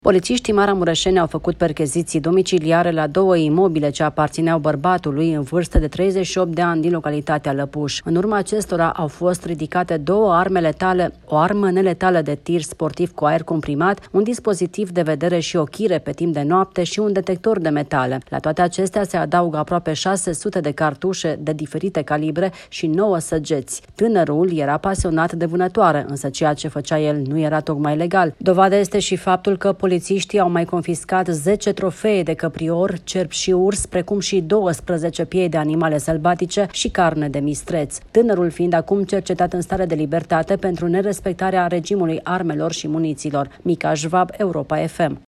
Polițiștii maramureșeni au făcut percheziții domiciliare la două imobile ce aparțineau bărbatului în vârstă de 38 de ani din localitatea Lăpuș. În urma acestora au fost ridicate două arme letale, o armă neletală de tir sportiv cu aer comprimat, un dispozitiv de vedere și ochire pe timp de noapte și un detector de metale. La toate acestea se adaugă aproape 600 de cartușe de diferite calibre și 9 săgeți. Tânărul era pasionat de vânătoare, însă ceea ce făcea el nu era tocmai legal. Dovadă este și faptul că polițiștii au mai confiscat 10 trofee de căprior, cerb și urs, precum și 12 piei de animale sălbatice și carne de mistreț. Tânărul fiind acum cercetat în stare de libertate pentru nerespectarea regimului armelor și muniților. Mica Șvab, Europa FM.